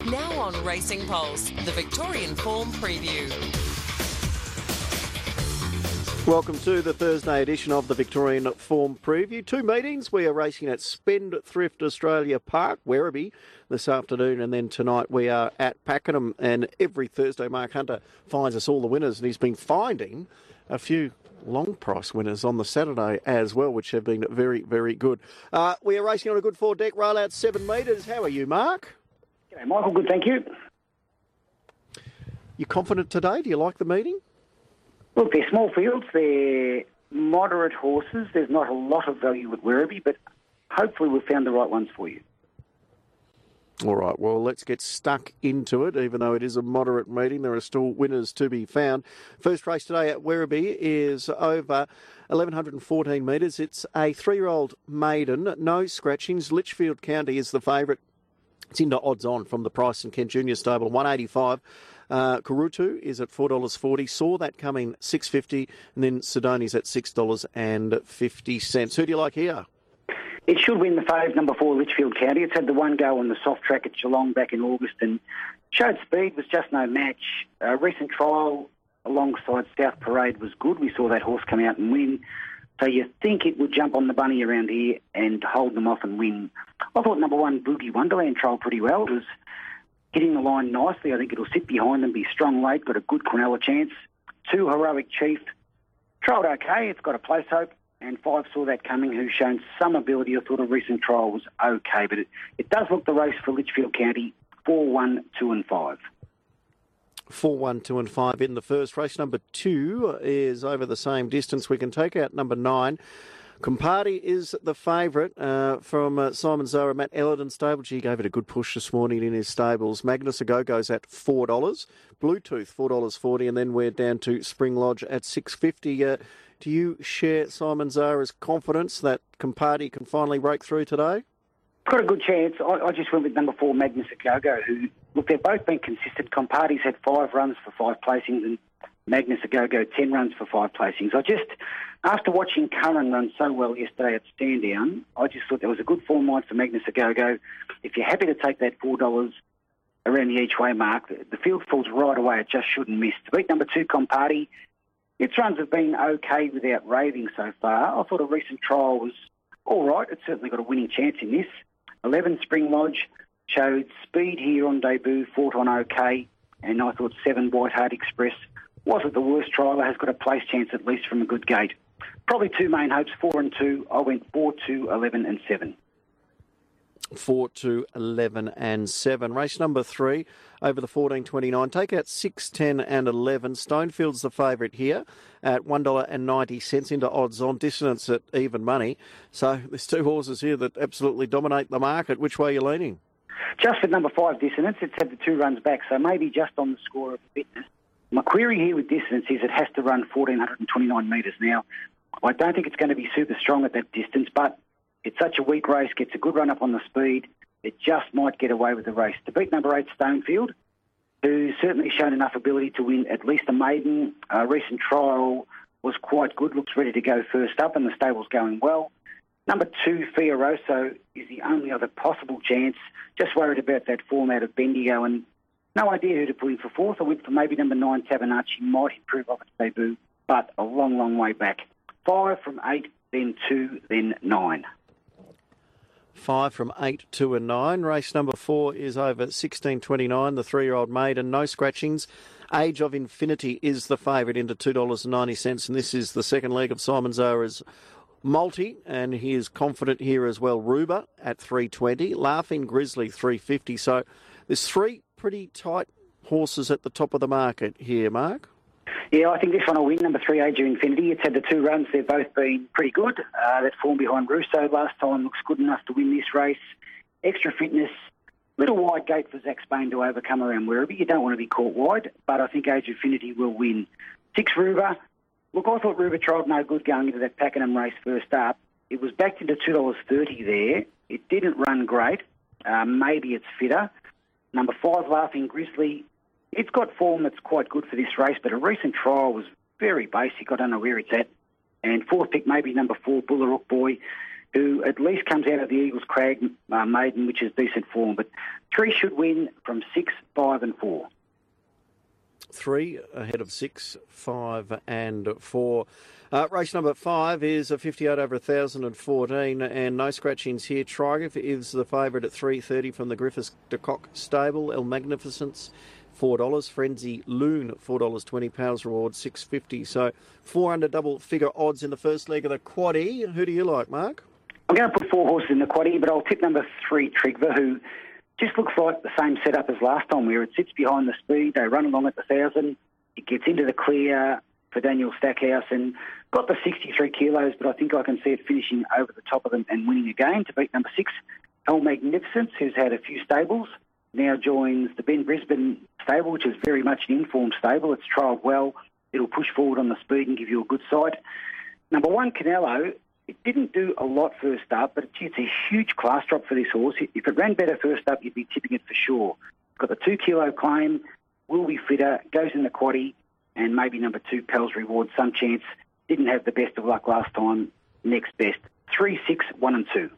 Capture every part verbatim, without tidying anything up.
Now on Racing Pulse, the Victorian Form Preview. Welcome to the Thursday edition of the Victorian Form Preview. Two meetings. We are racing at Spendthrift Australia Park, Werribee, this afternoon, and then tonight we are at Pakenham. And every Thursday, Mark Hunter finds us all the winners, and he's been finding a few long price winners on the Saturday as well, which have been very, very good. Uh, we are racing on a good four-deck rollout, seven metres. How are you, Mark? G'day, Michael. Good, thank you. You confident today? Do you like the meeting? Look, they're small fields. They're moderate horses. There's not a lot of value at Werribee, but hopefully we've found the right ones for you. All right, well, let's get stuck into it. Even though it is a moderate meeting, there are still winners to be found. First race today at Werribee is over eleven fourteen metres. It's a three-year-old maiden, no scratchings. Litchfield County is the favourite. It's into odds on from the Price and Kent Junior stable, one eighty-five. Uh, Kurutu is at four dollars forty. Saw that coming six fifty, and then Sidoni's at six dollars fifty. Who do you like here? It should win the fave, number four, Litchfield County. It's had the one go on the soft track at Geelong back in August and showed speed, was just no match. A recent trial alongside South Parade was good. We saw that horse come out and win. So you think it would jump on the bunny around here and hold them off and win. I thought number one, Boogie Wonderland, trialled pretty well. It was hitting the line nicely. I think it'll sit behind them, be strong late, got a good Quinella chance. Two, Heroic Chief, trialled okay. It's got a place hope. And five, Saw That Coming, who's shown some ability. I thought a recent trial was okay, but it, it does look the race for Litchfield County, four, one, two and five. four, one, two and five in the first race. Number two is over the same distance. We can take out number nine. Comparty is the favourite uh, from uh, Simon Zara, Matt Ellerton stable. Gee, gave it a good push this morning in his stables. Magnus Agogo's at four dollars. Bluetooth, four dollars forty. And then we're down to Spring Lodge at six fifty. Uh, do you share Simon Zara's confidence that Comparty can finally break through today? Got a good chance. I, I just went with number four, Magnus Agogo, who, look, they've both been consistent. Comparty's had five runs for five placings and Magnus Agogo, ten runs for five placings. I just, after watching Curran run so well yesterday at Stand-Down, I just thought there was a good form line for Magnus Agogo. If you're happy to take that four dollars around the each-way mark, the, the field falls right away. It just shouldn't miss. To beat number two, Comparty, its runs have been okay without raving so far. I thought a recent trial was all right. It's certainly got a winning chance in this. eleven, Spring Lodge, showed speed here on debut, fought on okay, and I thought seven, White Hart Express wasn't the worst trial. It has got a place chance at least from a good gate. Probably two main hopes, four and two. I went four, two, eleven and seven. four, two, eleven and seven. Race number three over the fourteen twenty-nine. Take out six, ten and eleven. Stonefield's the favourite here at one dollar ninety into odds on. Dissonance at even money. So there's two horses here that absolutely dominate the market. Which way are you leaning? Just for number five, Dissonance. It's had the two runs back, so maybe just on the score of fitness. My query here with Dissonance is it has to run one thousand four hundred twenty-nine metres now. I don't think it's going to be super strong at that distance, but it's such a weak race, gets a good run up on the speed. It just might get away with the race. To beat number eight, Stonefield, who's certainly shown enough ability to win at least a maiden. A recent trial was quite good, looks ready to go first up, and the stable's going well. Number two, Fioroso, is the only other possible chance. Just worried about that form out of Bendigo, and no idea who to put in for fourth. I went for maybe number nine, Tabernaci, might improve off its debut, but a long, long way back. Five from eight, then two, then nine. Five from eight, two and nine. Race number four is over sixteen twenty-nine. The three-year-old maiden, no scratchings. Age of Infinity is the favourite into two dollars ninety, and this is the second leg of Simon Zara's multi, and he is confident here as well. Ruba at three twenty, Laughing Grizzly three fifty. So there's three pretty tight horses at the top of the market here, Mark. Yeah, I think this one will win. Number three, Age of Infinity. It's had the two runs. They've both been pretty good. Uh, that form behind Russo last time looks good enough to win this race. Extra fitness. Little wide gate for Zach Spain to overcome around Werribee. You don't want to be caught wide, but I think Age of Infinity will win. Six, Ruba. Look, I thought Ruba trialled no good going into that Pakenham race first up. It was backed into two dollars thirty there. It didn't run great. Uh, maybe it's fitter. Number five, Laughing Grizzly. It's got form that's quite good for this race, but a recent trial was very basic. I don't know where it's at. And fourth pick, maybe number four, Bullarook Boy. who at least comes out of the Eagles Crag uh, maiden, which is decent form. But three should win from six, five and four. Three ahead of six, five and four. Uh, race number five is a fifty-eight over one thousand fourteen, and no scratchings here. Trigriff is the favourite at three thirty from the Griffiths de Kock stable. El Magnificence, four dollars. Frenzy Loon, four dollars twenty. Powers Reward, six fifty. So four under double figure odds in the first leg of the quaddie. Who do you like, Mark? I'm going to put four horses in the quaddie, but I'll tip number three, Trigva, who just looks like the same setup as last time, where it sits behind the speed. They run along at the thousand. It gets into the clear for Daniel Stackhouse and got the sixty-three kilos, but I think I can see it finishing over the top of them and winning again to beat number six, El Magnificence, who's had a few stables. Now joins the Ben Brisbane stable, which is very much an informed stable. It's trialled well. It'll push forward on the speed and give you a good sight. Number one, Canelo, it didn't do a lot first up, but it's a huge class drop for this horse. If it ran better first up, you'd be tipping it for sure. It's got the two-kilo claim, will be fitter, goes in the quaddie, and maybe number two, Pell's Reward, some chance. Didn't have the best of luck last time. Next best. Three, six, one and two.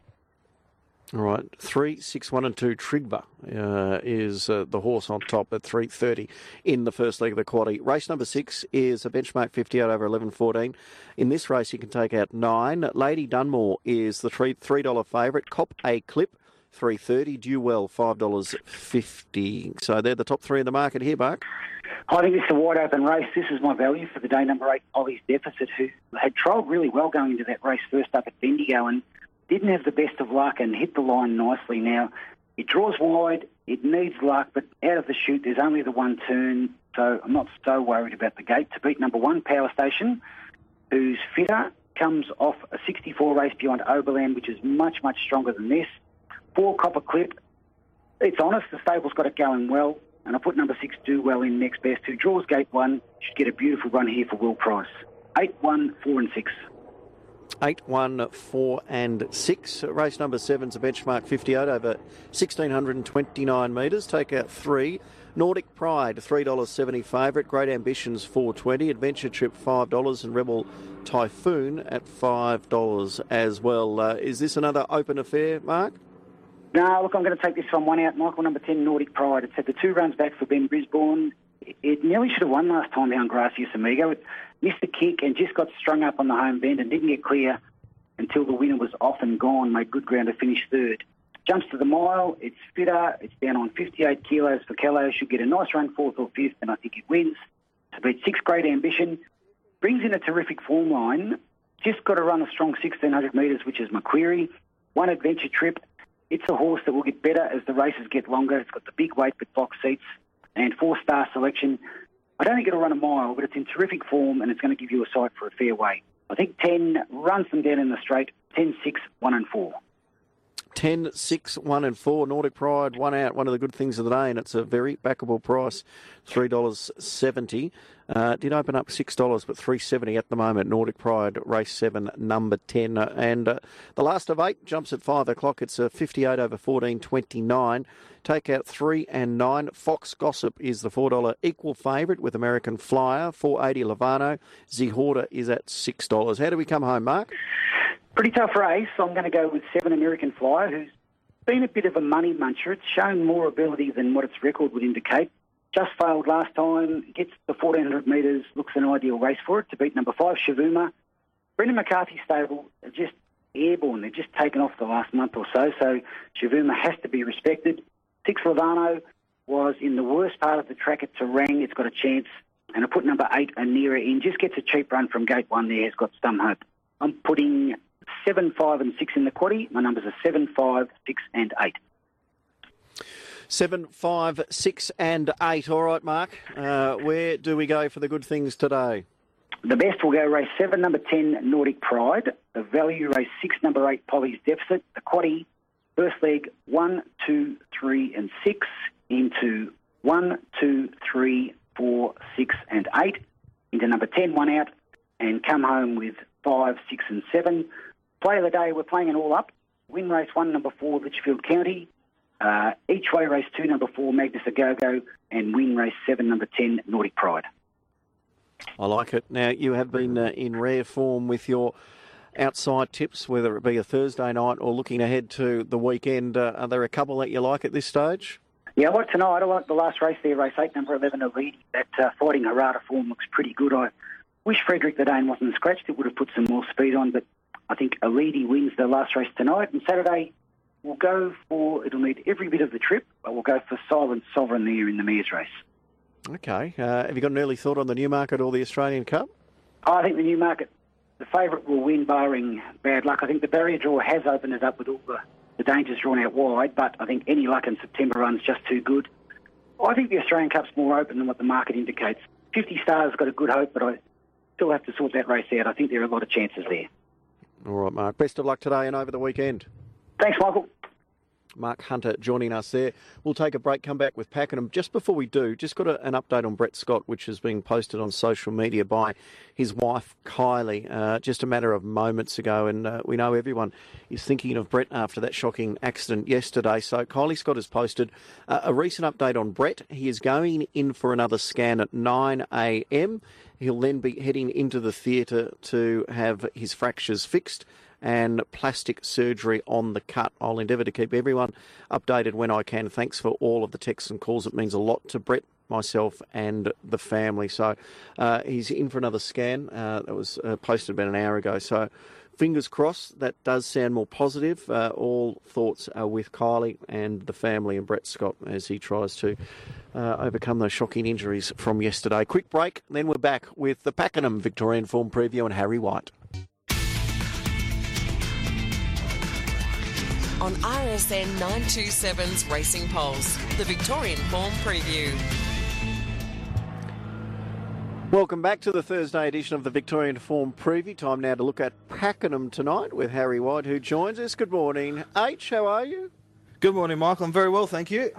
All right, three, six, one and two. Trigva uh, is uh, the horse on top at three thirty in the first leg of the quaddie. Race number six is a benchmark fifty-eight over eleven fourteen. In this race, you can take out nine. Lady Dunmore is the three three dollar favourite. Cop A Clip, three thirty. Duell, five dollars fifty. So they're the top three in the market here, Mark. I think this is a wide open race. This is my value for the day, number eight, Ollie's Deficit, who had trialled really well going into that race first up at Bendigo and didn't have the best of luck and hit the line nicely. Now, it draws wide, it needs luck, but out of the chute, there's only the one turn, so I'm not so worried about the gate. To beat number one, Power Station, who's fitter, comes off a sixty-four race behind Oberland, which is much, much stronger than this. Four, Copper Clip. It's honest, the stable's got it going well. And I put number six, Do Well, in next best, who draws gate one, should get a beautiful run here for Will Price. Eight, one, four and six. Eight, one, four and six. Race number seven's a benchmark fifty-eight over one thousand six hundred twenty-nine metres. Take out three. Nordic Pride, three dollars seventy favourite. Great Ambitions, four dollars twenty. Adventure Trip, five dollars. And Rebel Typhoon at five dollars as well. Uh, is this another open affair, Mark? No, look, I'm going to take this one one out. Michael, number ten, Nordic Pride. It's had the two runs back for Ben Brisbane. It nearly should have won last time behind Gracias Amigo. It missed the kick and just got strung up on the home bend and didn't get clear until the winner was off and gone. Made good ground to finish third. Jumps to the mile. It's fitter. It's down on fifty-eight kilos for Kello. Should get a nice run, fourth or fifth, and I think it wins. To beat six, Great Ambition. Brings in a terrific form line. Just got to run a strong sixteen hundred metres, which is Macquarie. One, Adventure Trip. It's a horse that will get better as the races get longer. It's got the big weight with box seats and four-star selection. I don't think it'll run a mile, but it's in terrific form and it's going to give you a sight for a fair way. I think ten runs them down in the straight. ten, six, one and four. ten, six, one and four. Nordic Pride, one out. One of the good things of the day, and it's a very backable price, three dollars seventy. Uh, did open up six dollars, but three dollars seventy at the moment. Nordic Pride, race seven, number ten. Uh, and uh, the last of eight jumps at five o'clock. It's a fifty-eight over fourteen twenty-nine. Take out three and nine. Fox Gossip is the four dollar equal favourite with American Flyer. four dollars eighty Lavano. Zihorda is at six dollars. How do we come home, Mark? Pretty tough race. I'm going to go with seven, American Flyer, who's been a bit of a money muncher. It's shown more ability than what its record would indicate. Just failed last time, gets the fourteen hundred metres, looks an ideal race for it to beat number five, Shavuma. Brendan McCarthy stable are just airborne. They've just taken off the last month or so, so Shavuma has to be respected. Six, Lavano was in the worst part of the track at Terang. It's got a chance. And I put number eight, Anira, in. Just gets a cheap run from gate one there. It's got some hope. I'm putting seven, five and six in the quaddie. My numbers are seven, five, six and eight. Seven, five, six, and eight. All right, Mark. Uh, where do we go for the good things today? The best will go race seven, number ten, Nordic Pride. The value, race six, number eight, Polly's Deficit. The quaddie, first leg, one, two, three, and six into one, two, three, four, six, and eight. Into number ten, one out, and come home with five, six, and seven. Play of the day, we're playing it all up. Win race one, number four, Litchfield County. Uh, each way race two, number four, Magnus Agogo, and win race seven, number ten, Nordic Pride. I like it. Now, you have been uh, in rare form with your outside tips, whether it be a Thursday night or looking ahead to the weekend? Uh, are there a couple that you like at this stage? Yeah, I like tonight. I like the last race there, race eight, number eleven, Elite. That uh, Fighting Harada form looks pretty good. I wish Frederick the Dane wasn't scratched. It would have put some more speed on, but I think Elite wins the last race tonight. And Saturday, we'll go for, it'll need every bit of the trip, but we'll go for Silent Sovereign there in the Mares race. Okay. Uh, have you got an early thought on the Newmarket or the Australian Cup? I think the Newmarket, the favourite will win barring bad luck. I think the barrier draw has opened it up with all the, the dangers drawn out wide, but I think any luck in September run's just too good. I think the Australian Cup's more open than what the market indicates. fifty Stars got a good hope, but I still have to sort that race out. I think there are a lot of chances there. All right, Mark. Best of luck today and over the weekend. Thanks, Michael. Mark Hunter joining us there. We'll take a break, come back with Pakenham. Just before we do, just got a, an update on Brett Scott, which has been posted on social media by his wife, Kylie, uh, just a matter of moments ago. And uh, we know everyone is thinking of Brett after that shocking accident yesterday. So Kylie Scott has posted uh, a recent update on Brett. He is going in for another scan at nine a m. He'll then be heading into the theatre to have his fractures fixed and plastic surgery on the cut. I'll endeavour to keep everyone updated when I can. Thanks for all of the texts and calls. It means a lot to Brett, myself and the family. So uh, he's in for another scan. Uh, that was uh, posted about an hour ago. So fingers crossed, that does sound more positive. Uh, all thoughts are with Kylie and the family and Brett Scott as he tries to uh, overcome those shocking injuries from yesterday. Quick break, then we're back with the Pakenham Victorian Form Preview and Harry White. On R S N nine twenty-seven's Racing Pulse, the Victorian Form Preview. Welcome back to the Thursday edition of the Victorian Form Preview. Time now to look at Pakenham tonight with Harry White, who joins us. Good morning, H. How are you? Good morning, Michael. I'm very well, thank you.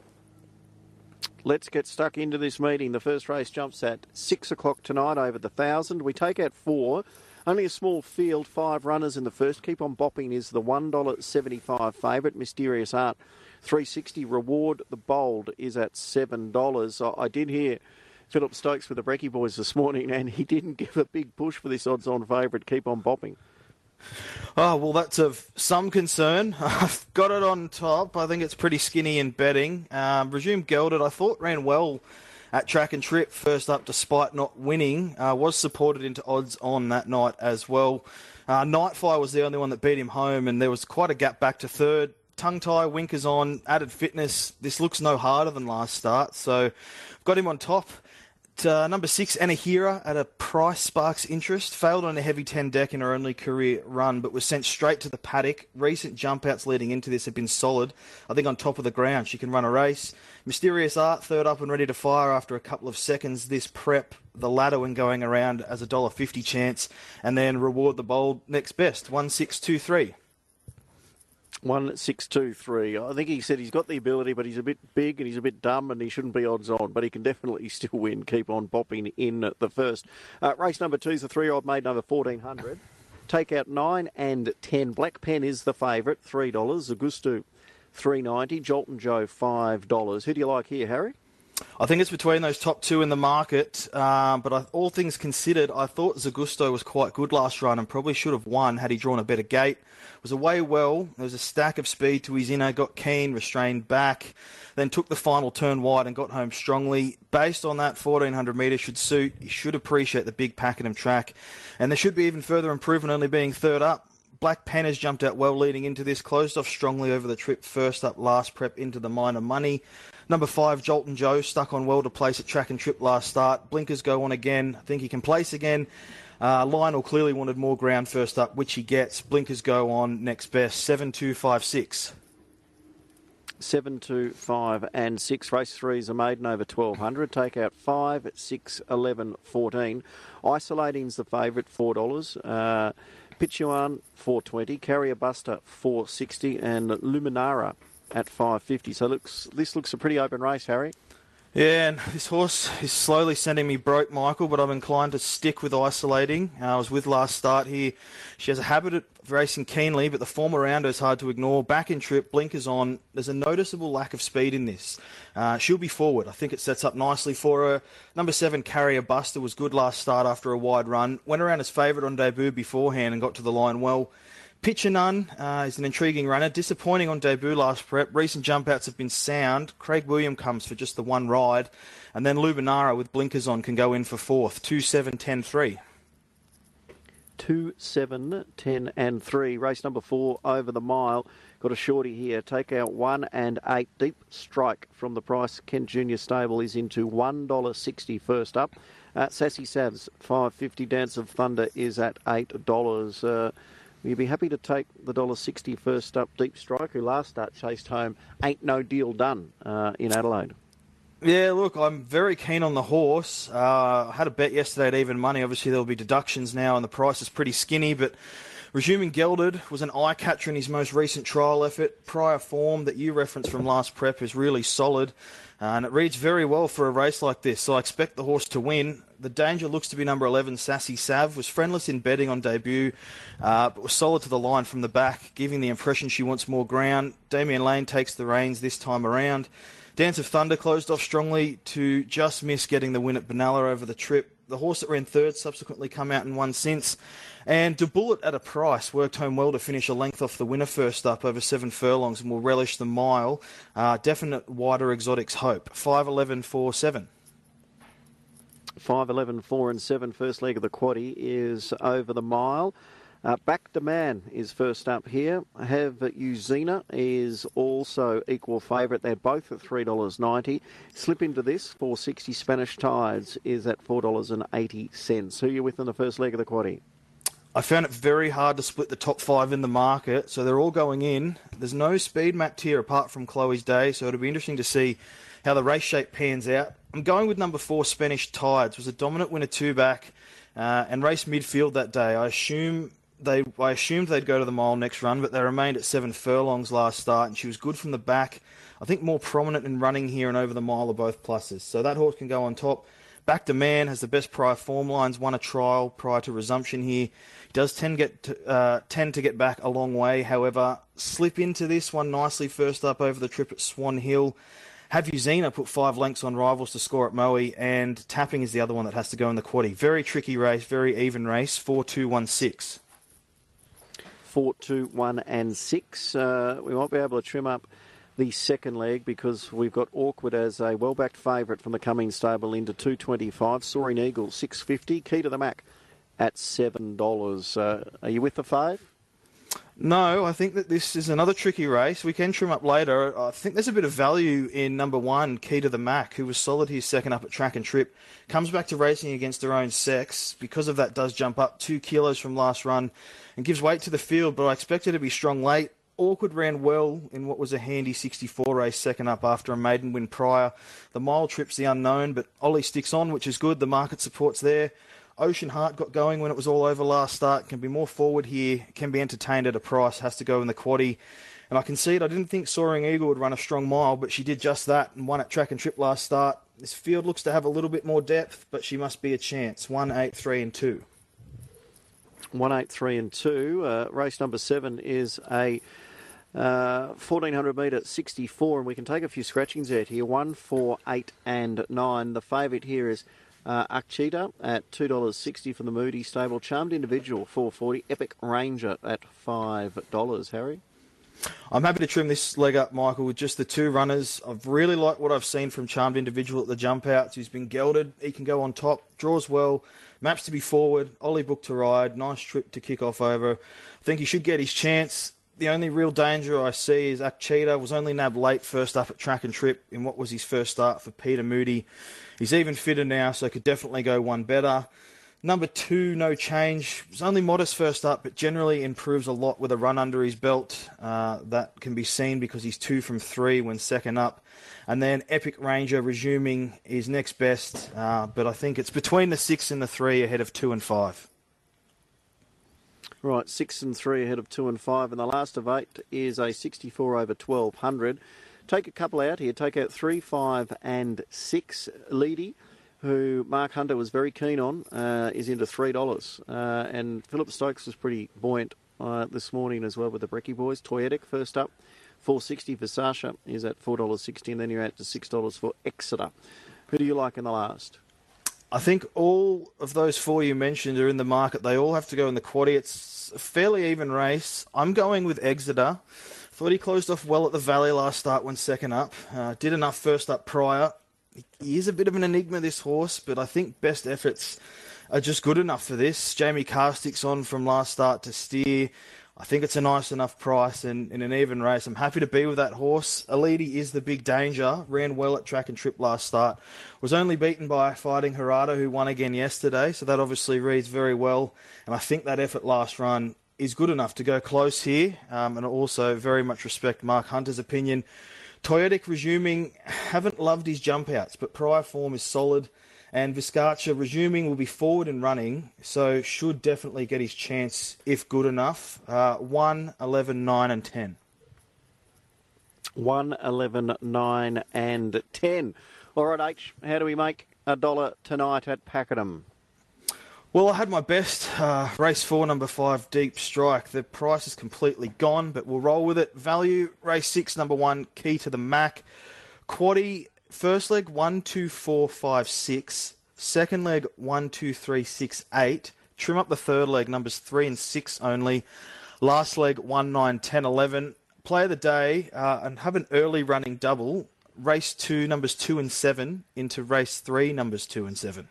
Let's get stuck into this meeting. The first race jumps at six o'clock tonight over the thousand. We take out four. Only a small field, five runners in the first. Keep On Bopping is the one dollar seventy-five favourite. Mysterious Art, three Sixty. Reward the Bold is at seven dollars. I did hear Philip Stokes with the Brekkie boys this morning, and he didn't give a big push for this odds-on favourite, Keep On Bopping. Oh, well, that's of some concern. I've got it on top. I think it's pretty skinny in betting. Um, Resume Gelded, I thought ran well at Track and Trip, first up despite not winning. Uh, was supported into odds on that night as well. Uh, Nightfire was the only one that beat him home, and there was quite a gap back to third. Tongue tie, winkers on, added fitness. This looks no harder than last start, so got him on top. Uh, number six, Anahira, at a price sparks interest. Failed on a heavy ten deck in her only career run, but was sent straight to the paddock. Recent jump outs leading into this have been solid. I think on top of the ground, she can run a race. Mysterious Art, third up and ready to fire after a couple of seconds. This prep, the ladder when going around as a one dollar fifty chance. And then Reward the Bold, next best, one six two three. one six two three. I think he said he's got the ability, but he's a bit big and he's a bit dumb and he shouldn't be odds on, but he can definitely still win. Keep On Bopping in the first. Uh, race number two is the three-year-old maiden over fourteen hundred. Take out nine and ten. Black Pen is the favourite, three dollars. Augusto, three ninety. Jolton Joe, five dollars. Who do you like here, Harry? I think it's between those top two in the market, um, but I, all things considered, I thought Zagusto was quite good last run and probably should have won had he drawn a better gate. Was away well. There was a stack of speed to his inner, got keen, restrained back, then took the final turn wide and got home strongly. Based on that, fourteen hundred metres should suit. He should appreciate the big Pakenham track, and there should be even further improvement only being third up. Black Pen has jumped out well leading into this, closed off strongly over the trip, first up, last prep into the minor money. Number five, Jolton Joe, stuck on well to place at Track and Trip last start. Blinkers go on again. I think he can place again. Uh, Lionel clearly wanted more ground first up, which he gets. Blinkers go on next best, seven two five six. seven, two, five and six. Race three is a maiden over twelve hundred. Take out five, six, eleven, fourteen. Isolating's the favourite, four dollars. Uh, Pichuan, four twenty. Carrier Buster, four sixty. And Luminara at five fifty. So looks this looks a pretty open race, Harry. Yeah, and this horse is slowly sending me broke, Michael, but I'm inclined to stick with Isolating. Uh, I was with last start here. She has a habit of racing keenly, but the form around her is hard to ignore. Back in trip, blinkers on. There's a noticeable lack of speed in this. Uh, she'll be forward. I think it sets up nicely for her. Number seven, Carrier Buster, was good last start after a wide run. Went around as favourite on debut beforehand and got to the line well. Pitcher None uh, is an intriguing runner. Disappointing on debut last prep. Recent jump outs have been sound. Craig William comes for just the one ride. And then Lubinara with blinkers on can go in for fourth. two, seven, ten, three. two, seven, ten and three. Race number four over the mile. Got a shorty here. Take out one and eight. Deep Strike from the price. Kent Junior Stable is into one dollar sixty first up. Uh, Sassy Savs, five fifty. Dance of Thunder is at eight dollars. Uh, Will you be happy to take the one dollar sixty first up Deep Strike, who last start chased home Ain't No Deal Done uh, in Adelaide? Yeah, look, I'm very keen on the horse. Uh, I had a bet yesterday at even money. Obviously, there'll be deductions now, and the price is pretty skinny, but Resuming Gelded was an eye-catcher in his most recent trial effort. Prior form that you referenced from last prep is really solid, uh, and it reads very well for a race like this, so I expect the horse to win. The danger looks to be number eleven, Sassy Sav. Was friendless in betting on debut, uh, but was solid to the line from the back, giving the impression she wants more ground. Damien Lane takes the reins this time around. Dance of Thunder closed off strongly to just miss getting the win at Benalla over the trip. The horse that ran third subsequently come out and won since. And De Bullet at a price worked home well to finish a length off the winner first up over seven furlongs and will relish the mile. Uh, definite wider exotics hope. five, eleven, four, seven. five, eleven, four and seven. First leg of the quaddie is over the mile. Uh, Back to Man is first up here. Have Uzina is also equal favourite. They're both at three dollars ninety. Slip into this, four sixty. Spanish Tides is at four dollars eighty. Who are you with in the first leg of the quaddie? I found it very hard to split the top five in the market, so they're all going in. There's no speed mapped here apart from Chloe's Day, so it'll be interesting to see how the race shape pans out. I'm going with number four, Spanish Tides. Was a dominant winner two back uh, and raced midfield that day. I assume they, I assumed they'd go to the mile next run, but they remained at seven furlongs last start, and she was good from the back. I think more prominent in running here and over the mile are both pluses. So that horse can go on top. Back to Man has the best prior form lines, won a trial prior to resumption here. He does tend, get to, uh, tend to get back a long way. However, slip into this one nicely first up over the trip at Swan Hill. Have Uzina put five lengths on rivals to score at Moe, and Tapping is the other one that has to go in the quaddie. Very tricky race, very even race, four, two, one, six. four, two, one and six. Uh, we might be able to trim up the second leg because we've got Awkward as a well-backed favourite from the Cummings stable into two twenty-five. Soaring Eagle, six fifty. Key to the Mac at seven dollars. Uh, are you with the fave? No, I think that this is another tricky race. We can trim up later. I think there's a bit of value in number one, Key to the Mac, who was solid here second up at Track and Trip. Comes back to racing against her own sex. Because of that, does jump up two kilos from last run and gives weight to the field, but I expect her to be strong late. Awkward ran well in what was a handy sixty-four race second up after a maiden win prior. The mile trip's the unknown, but Ollie sticks on, which is good. The market support's there. Ocean Heart got going when it was all over last start. Can be more forward here. Can be entertained at a price. Has to go in the quaddie. And I concede I didn't think Soaring Eagle would run a strong mile, but she did just that and won at Track and Trip last start. This field looks to have a little bit more depth, but she must be a chance. One, eight, three, and two. One, eight, three, and two. Uh, race number seven is a Uh, fourteen hundred metre sixty-four, and we can take a few scratchings out here. One, four, eight, and nine. The favourite here is uh, Akchita at two dollars sixty from the Moody stable. Charmed Individual, four forty. Epic Ranger at five dollars. Harry? I'm happy to trim this leg up, Michael, with just the two runners. I've really liked what I've seen from Charmed Individual at the jump outs. He's been gelded. He can go on top. Draws well. Maps to be forward. Ollie booked to ride. Nice trip to kick off over. I think he should get his chance. The only real danger I see is Akchita was only nabbed late first up at Track and Trip in what was his first start for Peter Moody. He's even fitter now, so could definitely go one better. Number two, No Change. Was only modest first up, but generally improves a lot with a run under his belt. Uh, that can be seen because he's two from three when second up. And then Epic Ranger resuming is next best, uh, but I think it's between the six and the three ahead of two and five. Right, six and three ahead of two and five, and the last of eight is a sixty-four over twelve hundred. Take a couple out here. Take out three, five, and six. Leedy, who Mark Hunter was very keen on, uh, is into three dollars, uh, and Philip Stokes was pretty buoyant uh, this morning as well with the Brekkie boys. Toyetic first up, four sixty for Sasha is at four dollars sixty, and then you're out to six dollars for Exeter. Who do you like in the last? I think all of those four you mentioned are in the market. They all have to go in the quaddie. It's a fairly even race. I'm going with Exeter. Thought he closed off well at the Valley last start, went second up. Uh, did enough first up prior. He is a bit of an enigma, this horse, but I think best efforts are just good enough for this. Jamie Carstick's on from last start to steer. I think it's a nice enough price and in an even race. I'm happy to be with that horse. Alidi is the big danger. Ran well at Track and Trip last start. Was only beaten by Fighting Harada, who won again yesterday. So that obviously reads very well. And I think that effort last run is good enough to go close here. Um, and also very much respect Mark Hunter's opinion. Toyetic resuming, haven't loved his jump outs, but prior form is solid. And Viscacha resuming will be forward and running, so should definitely get his chance if good enough. Uh, one, eleven, nine and ten. one, eleven, nine and ten. All right, H, how do we make a dollar tonight at Pakenham? Well, I had my best. Uh, race four, number five, Deep Strike. The price is completely gone, but we'll roll with it. Value, race six, number one, Key to the Mac. Quaddie, first leg, one, two, four, five, six. Second leg, one, two, three, six, eight. Trim up the third leg, numbers three and six only. Last leg, one, nine, ten, eleven. Play of the day, uh, and have an early running double. Race two, numbers two and seven, into race three, numbers two and seven.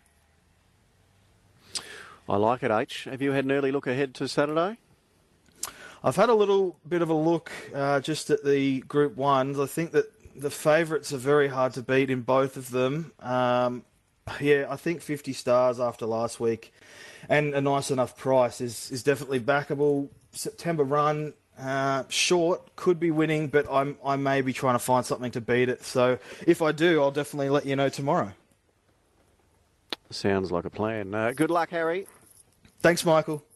I like it, H. Have you had an early look ahead to Saturday? I've had a little bit of a look uh, just at the Group ones. I think that the favourites are very hard to beat in both of them. Um, yeah, I think fifty stars after last week and a nice enough price is, is definitely backable. September run, uh, short, could be winning, but I'm, I may be trying to find something to beat it. So if I do, I'll definitely let you know tomorrow. Sounds like a plan. Uh, good luck, Harry. Thanks, Michael.